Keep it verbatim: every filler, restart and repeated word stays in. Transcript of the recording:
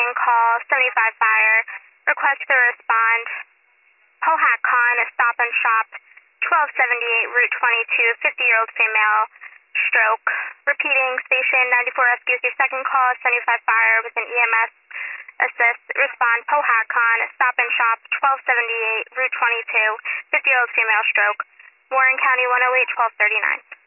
second call, seventy-five Fire. Request to respond. Pohakon, Stop and Shop, twelve seventy-eight Route twenty-two, fifty-year-old female, stroke. Repeating, Station ninety-four rescues your second call, seventy-five Fire with an E M S assist. Respond, Pohakon, Stop and Shop, twelve seventy-eight Route twenty-two, fifty-year-old female, stroke. Warren County one oh eight, twelve thirty-nine.